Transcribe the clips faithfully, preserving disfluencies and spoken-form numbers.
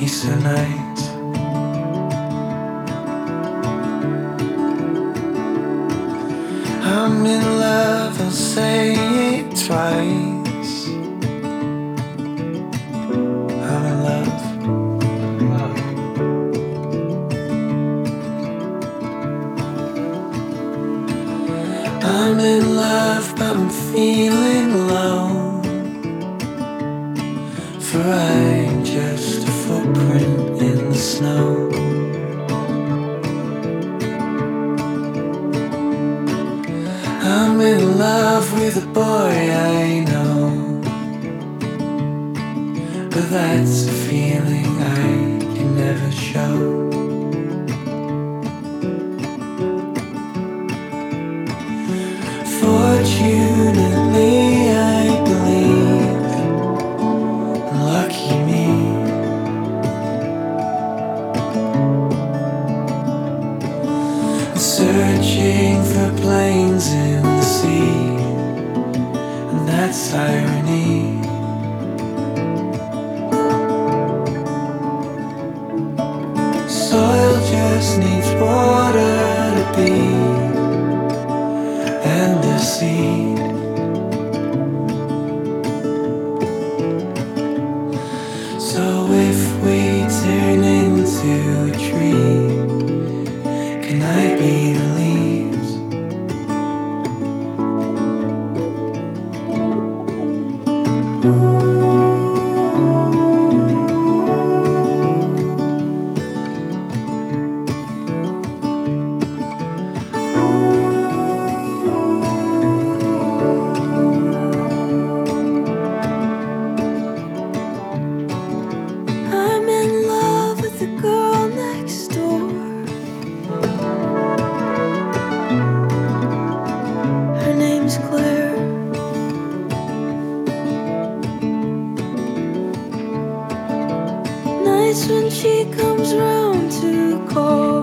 Easter night. I'm in love, I'll say it twice. I'm in love. I'm in love, but I'm feeling low. For I'm just a footprint in the snow. I'm in love with a boy I know, but that's a feeling I can never show. Fortunately, I believe, lucky me. Searching for planes in the sea, and that's irony. Soil just needs water to be, and the seed. So if we turn into a tree, can I be the leaves? I'm in love with the girl next door. Her name's Claire. Nice when she comes round to call,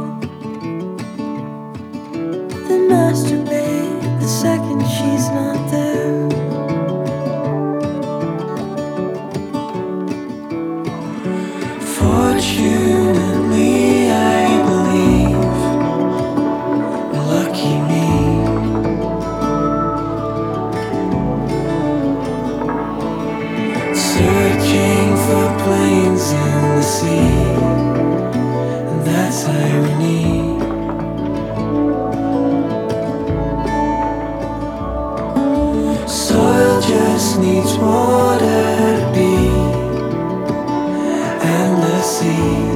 then masturbate the second she's not there. Fortunately, I believe, lucky me. Searching for planes in the sea, and that's irony. Soil just needs water to be, and the sea.